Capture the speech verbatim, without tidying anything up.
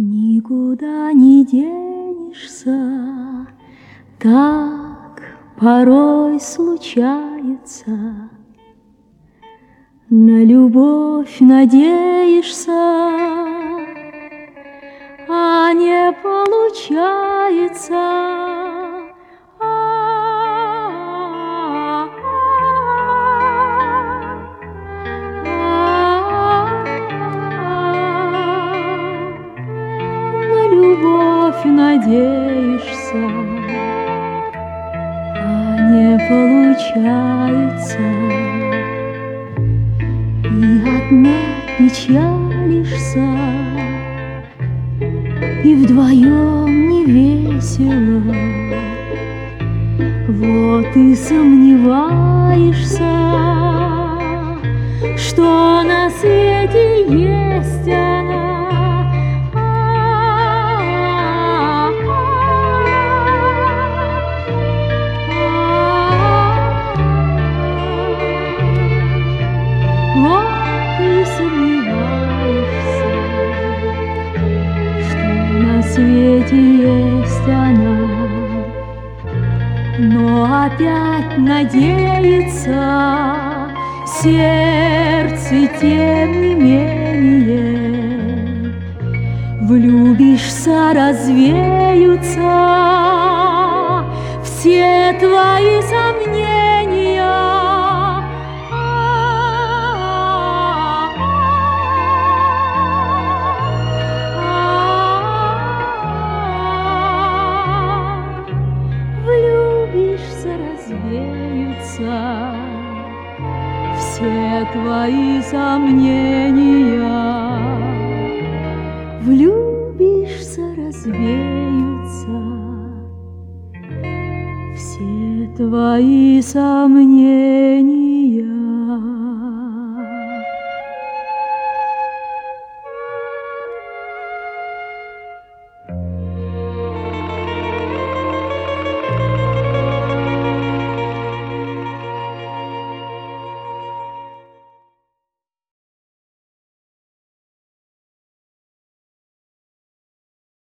Никуда не денешься, так порой случается. На любовь надеешься, а не получается. Любовь надеешься, а не получается. И одна печалишься, и вдвоем не весело. Вот и сомневаешься, что на свете есть она. Вот и сомневаешься, что на свете есть она, но опять надеется сердце, тем не менее. Влюбишься, развеются все твои сомнения. Развеются все твои сомнения. Влюбишься, развеются все твои сомнения.